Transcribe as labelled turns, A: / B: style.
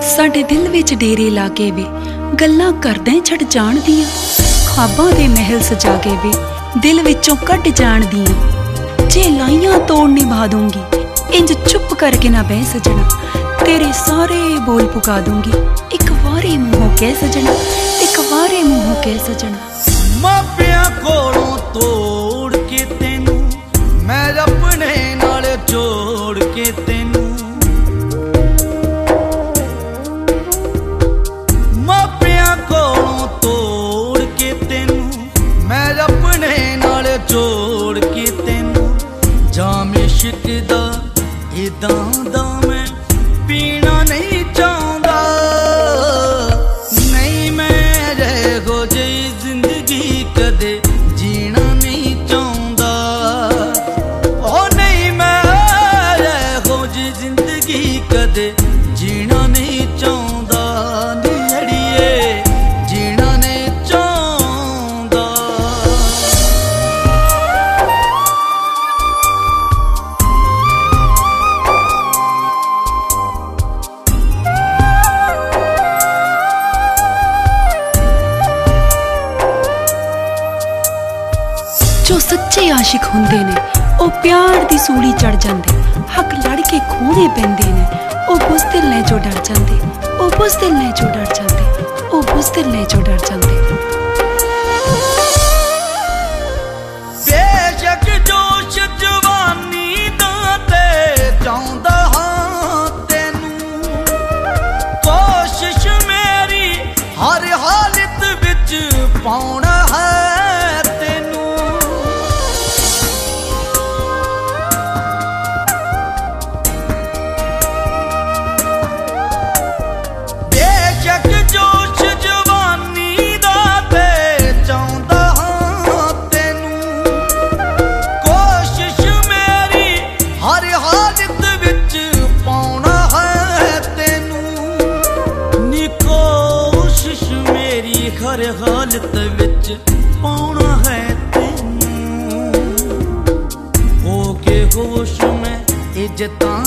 A: साडे दिल विच डेरे ला के वे गल्लां करदे छड़ जाण दियां, ख्वाबां दे महल सजा के वे दिल विचों कट जाण दियां। जे लाइयां तोड़ निभा दूंगी, इंज चुप करके ना बह सजना, तेरे सारे बोल पुका दूंगी। एक वारे मुंहों कह सजना, एक वारे मुंहों कह सजना।
B: मापियां कोलों तोड़ के तेनू मैं अपने नाल जोड़ के तेनू, मापियां कोलों तोड़ के तेनू मैं अपने नाल जोड़ के तेनू। जाम इश्क दा इदां दा मैं पीना नहीं चाहता, नहीं मैं रहो जी जिंदगी कदे जीना नहीं चाहता। ओ नहीं मैं रहो जी जिंदगी कदे जीना नहीं चाहता, नियड़िए जीना नहीं चाहता।
A: जो सच्चे आशिक हुंदे ने ओ प्यार दी सूली चढ़ जांदे, हक लड़ के खूने पैंदे ने ओ बुज़दिल ने जो डर जांदे, ओ बुज़दिल ने जो डर जांदे, ओ बुज़दिल ने जो डर जांदे।
B: बेशक जोश जवानी दा ते चाहुंदा हां तैनू, कोशिश मेरी हर हालत विच पाउणा है तैनू। बेशक जोश जवानी दा ते चाहुंदा हां तैनू, कोशिश मेरी हर हालत विच पाउणा है तैनू। नी कोशिश मेरी हर हालत विच पाउणा है तैनू। हो के होश में इज्जतां